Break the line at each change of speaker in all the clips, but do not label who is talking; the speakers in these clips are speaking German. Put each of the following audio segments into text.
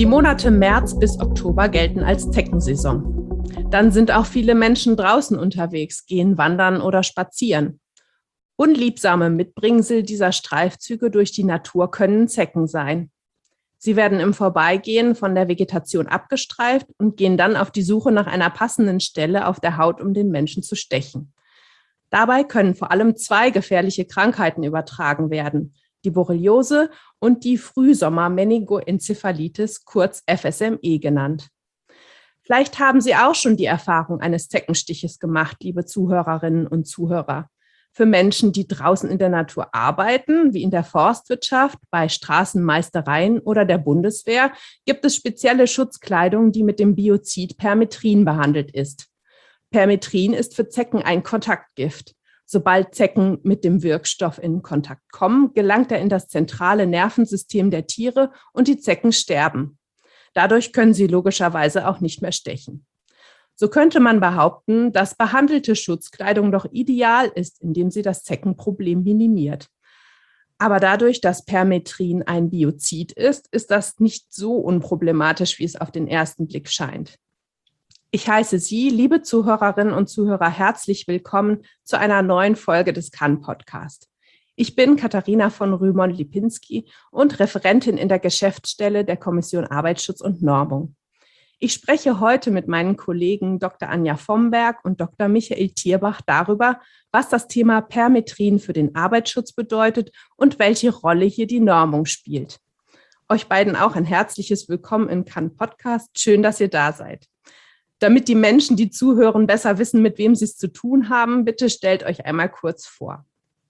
Die Monate März bis Oktober gelten als Zeckensaison. Dann sind auch viele Menschen draußen unterwegs, gehen wandern oder spazieren. Unliebsame Mitbringsel dieser Streifzüge durch die Natur können Zecken sein. Sie werden im Vorbeigehen von der Vegetation abgestreift und gehen dann auf die Suche nach einer passenden Stelle auf der Haut, um den Menschen zu stechen. Dabei können vor allem 2 gefährliche Krankheiten übertragen werden: die Borreliose und die Frühsommer-Meningoenzephalitis, kurz FSME genannt. Vielleicht haben Sie auch schon die Erfahrung eines Zeckenstiches gemacht, liebe Zuhörerinnen und Zuhörer. Für Menschen, die draußen in der Natur arbeiten, wie in der Forstwirtschaft, bei Straßenmeistereien oder der Bundeswehr, gibt es spezielle Schutzkleidung, die mit dem Biozid Permetrin behandelt ist. Permetrin ist für Zecken ein Kontaktgift. Sobald Zecken mit dem Wirkstoff in Kontakt kommen, gelangt er in das zentrale Nervensystem der Tiere und die Zecken sterben. Dadurch können sie logischerweise auch nicht mehr stechen. So könnte man behaupten, dass behandelte Schutzkleidung doch ideal ist, indem sie das Zeckenproblem minimiert. Aber dadurch, dass Permetrin ein Biozid ist, ist das nicht so unproblematisch, wie es auf den ersten Blick scheint. Ich heiße Sie, liebe Zuhörerinnen und Zuhörer, herzlich willkommen zu einer neuen Folge des CAN-Podcast. Ich bin Katharina von Rühmond-Lipinski und Referentin in der Geschäftsstelle der Kommission Arbeitsschutz und Normung. Ich spreche heute mit meinen Kollegen Dr. Anja Vomberg und Dr. Michael Thierbach darüber, was das Thema Permetrin für den Arbeitsschutz bedeutet und welche Rolle hier die Normung spielt. Euch beiden auch ein herzliches Willkommen im CAN-Podcast. Schön, dass ihr da seid. Damit die Menschen, die zuhören, besser wissen, mit wem sie es zu tun haben, bitte stellt euch einmal kurz vor.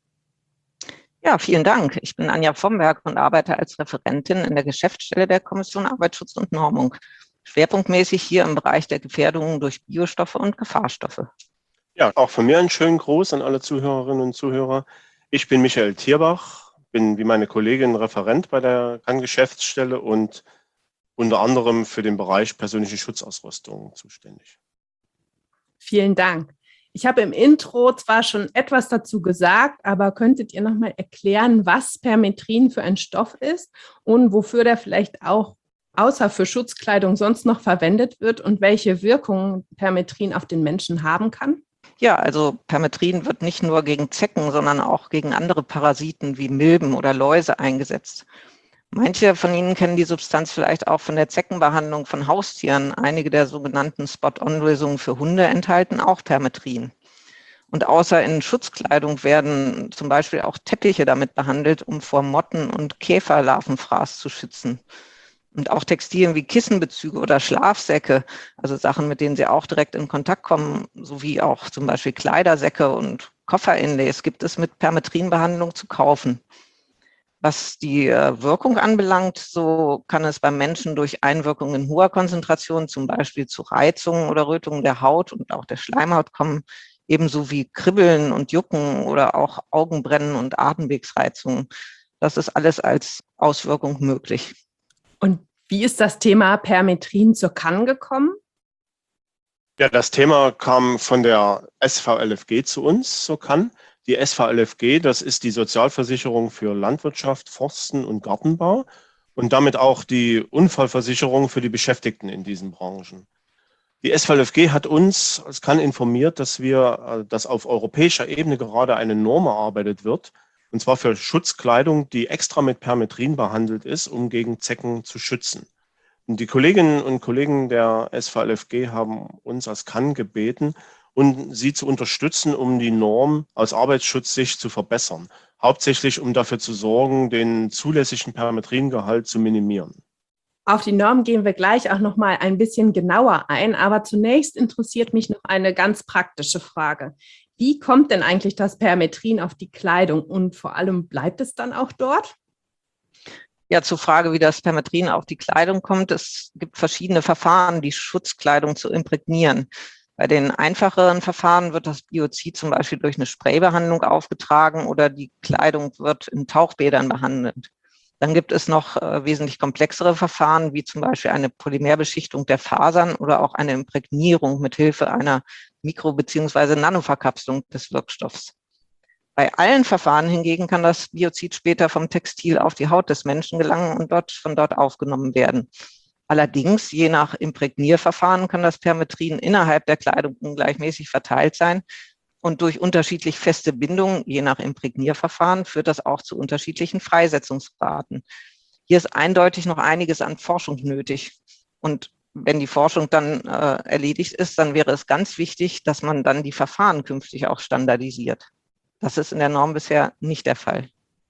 Ja, vielen Dank. Ich bin Anja Vomberg und arbeite als Referentin in der Geschäftsstelle der Kommission Arbeitsschutz und Normung. Schwerpunktmäßig hier im Bereich der Gefährdungen durch Biostoffe und Gefahrstoffe.
Ja, auch von mir einen schönen Gruß an alle Zuhörerinnen und Zuhörer. Ich bin Michael Thierbach, bin wie meine Kollegin Referent bei der CAN-Geschäftsstelle und unter anderem für den Bereich persönliche Schutzausrüstung zuständig.
Vielen Dank. Ich habe im Intro zwar schon etwas dazu gesagt, aber könntet ihr nochmal erklären, was Permetrin für ein Stoff ist und wofür der vielleicht auch außer für Schutzkleidung sonst noch verwendet wird und welche Wirkungen Permetrin auf den Menschen haben kann?
Ja, also Permetrin wird nicht nur gegen Zecken, sondern auch gegen andere Parasiten wie Milben oder Läuse eingesetzt. Manche von Ihnen kennen die Substanz vielleicht auch von der Zeckenbehandlung von Haustieren. Einige der sogenannten Spot-on-Lösungen für Hunde enthalten auch Permetrin. Und außer in Schutzkleidung werden zum Beispiel auch Teppiche damit behandelt, um vor Motten- und Käferlarvenfraß zu schützen. Und auch Textilien wie Kissenbezüge oder Schlafsäcke, also Sachen, mit denen Sie auch direkt in Kontakt kommen, sowie auch zum Beispiel Kleidersäcke und Kofferinlays, gibt es mit Permetrinbehandlung zu kaufen. Was die Wirkung anbelangt, so kann es beim Menschen durch Einwirkung in hoher Konzentration, zum Beispiel zu Reizungen oder Rötungen der Haut und auch der Schleimhaut kommen, ebenso wie Kribbeln und Jucken oder auch Augenbrennen und Atemwegsreizungen. Das ist alles als Auswirkung möglich.
Und wie ist das Thema Permetrin zur CAN gekommen?
Ja, das Thema kam von der SVLFG zu uns, zur CAN. Die SVLFG, das ist die Sozialversicherung für Landwirtschaft, Forsten und Gartenbau und damit auch die Unfallversicherung für die Beschäftigten in diesen Branchen. Die SVLFG hat uns als CAN informiert, dass auf europäischer Ebene gerade eine Norm erarbeitet wird, und zwar für Schutzkleidung, die extra mit Permetrin behandelt ist, um gegen Zecken zu schützen. Und die Kolleginnen und Kollegen der SVLFG haben uns als CAN gebeten, sie zu unterstützen, um die Norm aus Arbeitsschutzsicht zu verbessern. Hauptsächlich, um dafür zu sorgen, den zulässigen Permetringehalt zu minimieren.
Auf die Norm gehen wir gleich auch noch mal ein bisschen genauer ein, aber zunächst interessiert mich noch eine ganz praktische Frage. Wie kommt denn eigentlich das Permetrin auf die Kleidung und vor allem bleibt es dann auch dort?
Ja, zur Frage, wie das Permetrin auf die Kleidung kommt. Es gibt verschiedene Verfahren, die Schutzkleidung zu imprägnieren. Bei den einfacheren Verfahren wird das Biozid zum Beispiel durch eine Spraybehandlung aufgetragen oder die Kleidung wird in Tauchbädern behandelt. Dann gibt es noch wesentlich komplexere Verfahren, wie zum Beispiel eine Polymerbeschichtung der Fasern oder auch eine Imprägnierung mit Hilfe einer Mikro- bzw. Nanoverkapselung des Wirkstoffs. Bei allen Verfahren hingegen kann das Biozid später vom Textil auf die Haut des Menschen gelangen und von dort aufgenommen werden. Allerdings, je nach Imprägnierverfahren kann das Permetrin innerhalb der Kleidung ungleichmäßig verteilt sein. Und durch unterschiedlich feste Bindungen, je nach Imprägnierverfahren, führt das auch zu unterschiedlichen Freisetzungsraten. Hier ist eindeutig noch einiges an Forschung nötig. Und wenn die Forschung dann erledigt ist, dann wäre es ganz wichtig, dass man dann die Verfahren künftig auch standardisiert. Das ist in der Norm bisher nicht der Fall.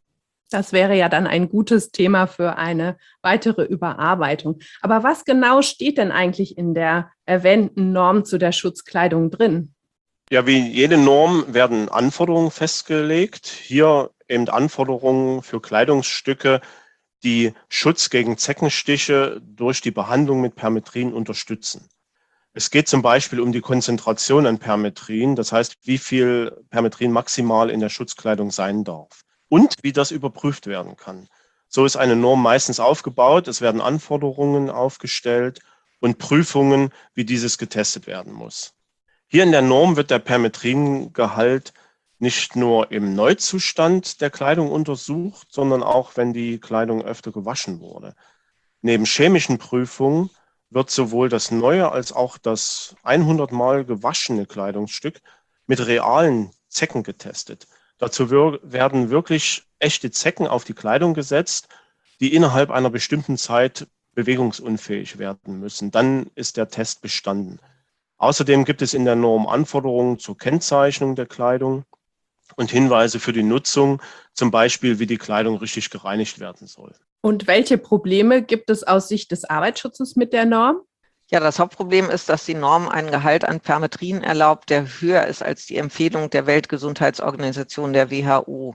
Das wäre ja dann ein gutes Thema für eine weitere Überarbeitung. Aber was genau steht denn eigentlich in der erwähnten Norm zu der Schutzkleidung drin?
Ja, wie jede Norm werden Anforderungen festgelegt. Hier eben Anforderungen für Kleidungsstücke, die Schutz gegen Zeckenstiche durch die Behandlung mit Permetrin unterstützen. Es geht zum Beispiel um die Konzentration an Permetrin, das heißt, wie viel Permetrin maximal in der Schutzkleidung sein darf und wie das überprüft werden kann. So ist eine Norm meistens aufgebaut. Es werden Anforderungen aufgestellt und Prüfungen, wie dieses getestet werden muss. Hier in der Norm wird der Permetringehalt nicht nur im Neuzustand der Kleidung untersucht, sondern auch, wenn die Kleidung öfter gewaschen wurde. Neben chemischen Prüfungen wird sowohl das neue als auch das 100-mal gewaschene Kleidungsstück mit realen Zecken getestet. Dazu werden wirklich echte Zecken auf die Kleidung gesetzt, die innerhalb einer bestimmten Zeit bewegungsunfähig werden müssen. Dann ist der Test bestanden. Außerdem gibt es in der Norm Anforderungen zur Kennzeichnung der Kleidung und Hinweise für die Nutzung, zum Beispiel, wie die Kleidung richtig gereinigt werden soll.
Und welche Probleme gibt es aus Sicht des Arbeitsschutzes mit der Norm?
Ja, das Hauptproblem ist, dass die Norm einen Gehalt an Permetrin erlaubt, der höher ist als die Empfehlung der Weltgesundheitsorganisation, der WHO.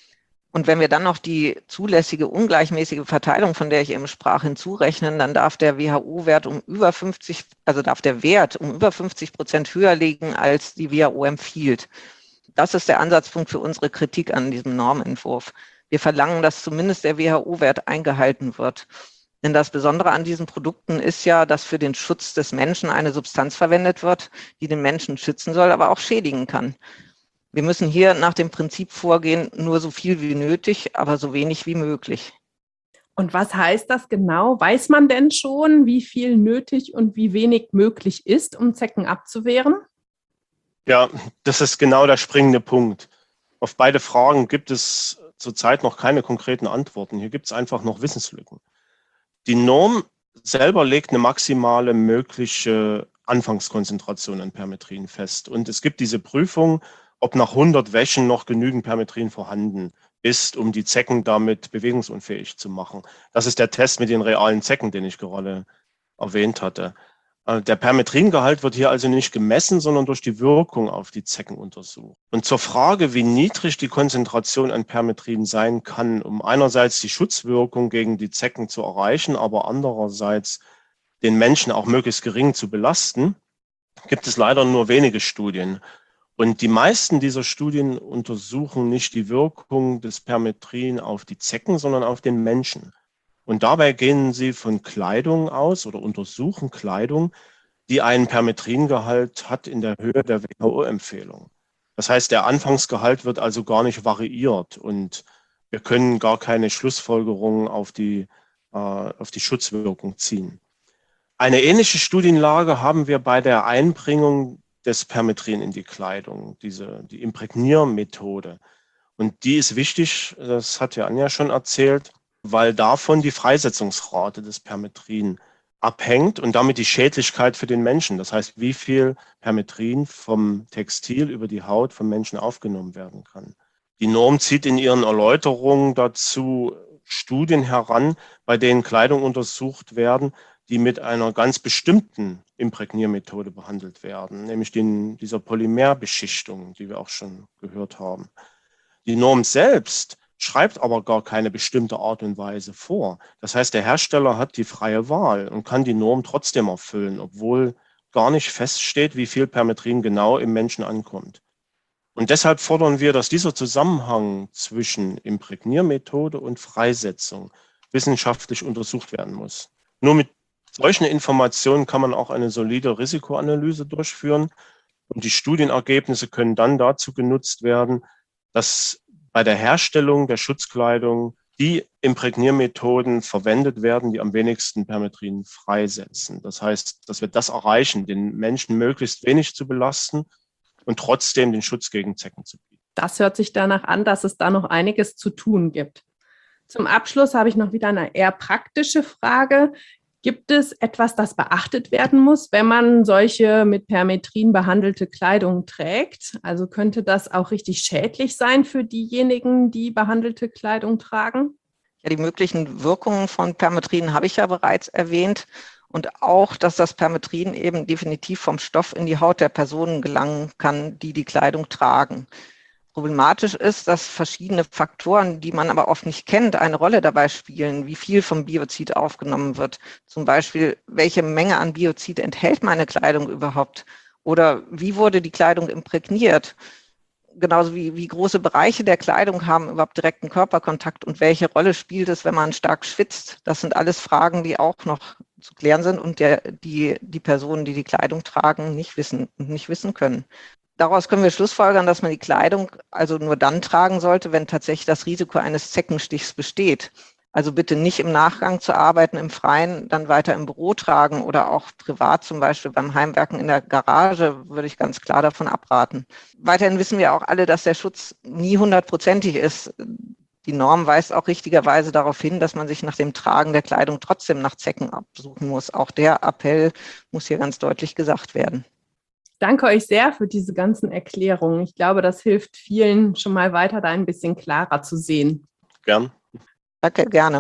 Und wenn wir dann noch die zulässige ungleichmäßige Verteilung, von der ich eben sprach, hinzurechnen, dann darf der WHO-Wert um über 50% höher liegen, als die WHO empfiehlt. Das ist der Ansatzpunkt für unsere Kritik an diesem Normentwurf. Wir verlangen, dass zumindest der WHO-Wert eingehalten wird. Denn das Besondere an diesen Produkten ist ja, dass für den Schutz des Menschen eine Substanz verwendet wird, die den Menschen schützen soll, aber auch schädigen kann. Wir müssen hier nach dem Prinzip vorgehen, nur so viel wie nötig, aber so wenig wie möglich.
Und was heißt das genau? Weiß man denn schon, wie viel nötig und wie wenig möglich ist, um Zecken abzuwehren?
Ja, das ist genau der springende Punkt. Auf beide Fragen gibt es zurzeit noch keine konkreten Antworten. Hier gibt es einfach noch Wissenslücken. Die Norm selber legt eine maximale mögliche Anfangskonzentration an Permetrin fest. Und es gibt diese Prüfung, ob nach 100 Wäschen noch genügend Permetrin vorhanden ist, um die Zecken damit bewegungsunfähig zu machen. Das ist der Test mit den realen Zecken, den ich gerade erwähnt hatte. Der Permetringehalt wird hier also nicht gemessen, sondern durch die Wirkung auf die Zecken untersucht. Und zur Frage, wie niedrig die Konzentration an Permetrin sein kann, um einerseits die Schutzwirkung gegen die Zecken zu erreichen, aber andererseits den Menschen auch möglichst gering zu belasten, gibt es leider nur wenige Studien. Und die meisten dieser Studien untersuchen nicht die Wirkung des Permetrin auf die Zecken, sondern auf den Menschen. Und dabei gehen sie von Kleidung aus oder untersuchen Kleidung, die einen Permetringehalt hat in der Höhe der WHO-Empfehlung. Das heißt, der Anfangsgehalt wird also gar nicht variiert und wir können gar keine Schlussfolgerungen auf die Schutzwirkung ziehen. Eine ähnliche Studienlage haben wir bei der Einbringung des Permetrin in die Kleidung, die Imprägniermethode. Und die ist wichtig, das hat ja Anja schon erzählt, weil davon die Freisetzungsrate des Permetrin abhängt und damit die Schädlichkeit für den Menschen. Das heißt, wie viel Permetrin vom Textil über die Haut vom Menschen aufgenommen werden kann. Die Norm zieht in ihren Erläuterungen dazu Studien heran, bei denen Kleidung untersucht werden, die mit einer ganz bestimmten Imprägniermethode behandelt werden, nämlich dieser Polymerbeschichtung, die wir auch schon gehört haben. Die Norm selbst schreibt aber gar keine bestimmte Art und Weise vor. Das heißt, der Hersteller hat die freie Wahl und kann die Norm trotzdem erfüllen, obwohl gar nicht feststeht, wie viel Permetrin genau im Menschen ankommt. Und deshalb fordern wir, dass dieser Zusammenhang zwischen Imprägniermethode und Freisetzung wissenschaftlich untersucht werden muss. Nur mit solchen Informationen kann man auch eine solide Risikoanalyse durchführen und die Studienergebnisse können dann dazu genutzt werden, dass bei der Herstellung der Schutzkleidung die Imprägniermethoden verwendet werden, die am wenigsten Permetrin freisetzen. Das heißt, dass wir das erreichen, den Menschen möglichst wenig zu belasten und trotzdem den Schutz gegen Zecken zu bieten.
Das hört sich danach an, dass es da noch einiges zu tun gibt. Zum Abschluss habe ich noch wieder eine eher praktische Frage. Gibt es etwas, das beachtet werden muss, wenn man solche mit Permetrin behandelte Kleidung trägt? Also könnte das auch richtig schädlich sein für diejenigen, die behandelte Kleidung tragen?
Ja, die möglichen Wirkungen von Permetrin habe ich ja bereits erwähnt. Und auch, dass das Permetrin eben definitiv vom Stoff in die Haut der Personen gelangen kann, die die Kleidung tragen. Problematisch ist, dass verschiedene Faktoren, die man aber oft nicht kennt, eine Rolle dabei spielen, wie viel vom Biozid aufgenommen wird. Zum Beispiel, welche Menge an Biozid enthält meine Kleidung überhaupt? Oder wie wurde die Kleidung imprägniert? Genauso wie große Bereiche der Kleidung haben überhaupt direkten Körperkontakt und welche Rolle spielt es, wenn man stark schwitzt? Das sind alles Fragen, die auch noch zu klären sind und die Personen, die die Kleidung tragen, nicht wissen und nicht wissen können. Daraus können wir schlussfolgern, dass man die Kleidung also nur dann tragen sollte, wenn tatsächlich das Risiko eines Zeckenstichs besteht. Also bitte nicht im Nachgang zu arbeiten im Freien, dann weiter im Büro tragen oder auch privat, zum Beispiel beim Heimwerken in der Garage, würde ich ganz klar davon abraten. Weiterhin wissen wir auch alle, dass der Schutz nie 100%ig ist. Die Norm weist auch richtigerweise darauf hin, dass man sich nach dem Tragen der Kleidung trotzdem nach Zecken absuchen muss. Auch der Appell muss hier ganz deutlich gesagt werden.
Danke euch sehr für diese ganzen Erklärungen. Ich glaube, das hilft vielen schon mal weiter, da ein bisschen klarer zu sehen.
Gern.
Danke, gerne.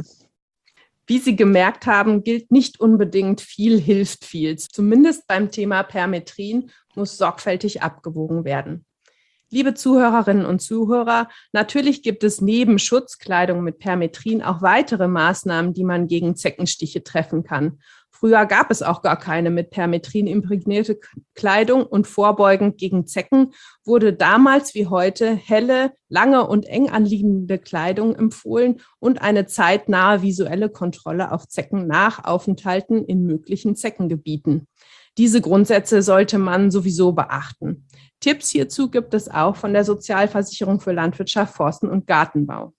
Wie Sie gemerkt haben, gilt nicht unbedingt viel hilft viel. Zumindest beim Thema Permetrin muss sorgfältig abgewogen werden. Liebe Zuhörerinnen und Zuhörer, natürlich gibt es neben Schutzkleidung mit Permetrin auch weitere Maßnahmen, die man gegen Zeckenstiche treffen kann. Früher gab es auch gar keine mit Permetrin imprägnierte Kleidung und vorbeugend gegen Zecken wurde damals wie heute helle, lange und eng anliegende Kleidung empfohlen und eine zeitnahe visuelle Kontrolle auf Zecken nach Aufenthalten in möglichen Zeckengebieten. Diese Grundsätze sollte man sowieso beachten. Tipps hierzu gibt es auch von der Sozialversicherung für Landwirtschaft, Forsten und Gartenbau.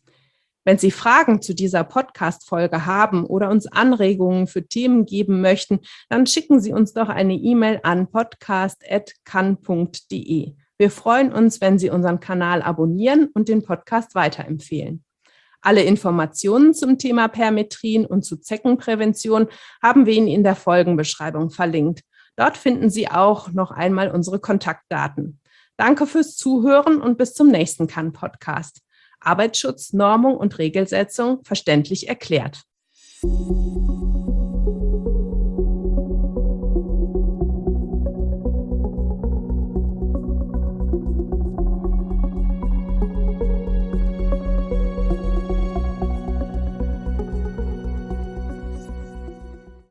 Wenn Sie Fragen zu dieser Podcast-Folge haben oder uns Anregungen für Themen geben möchten, dann schicken Sie uns doch eine E-Mail an podcast@kann.de. Wir freuen uns, wenn Sie unseren Kanal abonnieren und den Podcast weiterempfehlen. Alle Informationen zum Thema Permetrin und zu Zeckenprävention haben wir Ihnen in der Folgenbeschreibung verlinkt. Dort finden Sie auch noch einmal unsere Kontaktdaten. Danke fürs Zuhören und bis zum nächsten Kann-Podcast. Arbeitsschutz, Normung und Regelsetzung verständlich erklärt.